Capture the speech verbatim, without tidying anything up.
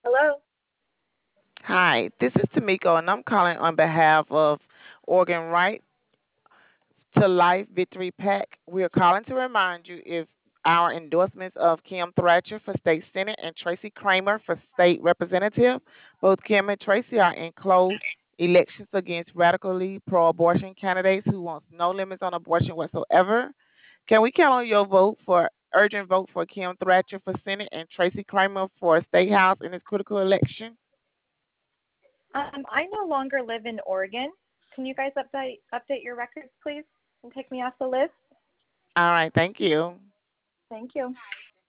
Hello. Hi, this is Tamiko, and I'm calling on behalf of Organ Right to Life Victory PAC. We are calling to remind you if our endorsements of Kim Thrasher for state senate and Tracy Kramer for state representative. Both Kim and Tracy are in close elections against radically pro-abortion candidates who wants no limits on abortion whatsoever. Can we count on your vote for urgent vote for Kim Thrasher for Senate and Tracy Kramer for State House in this critical election? Um, I no longer live in Oregon. Can you guys update update your records, please, and take me off the list? All right, thank you. Thank you.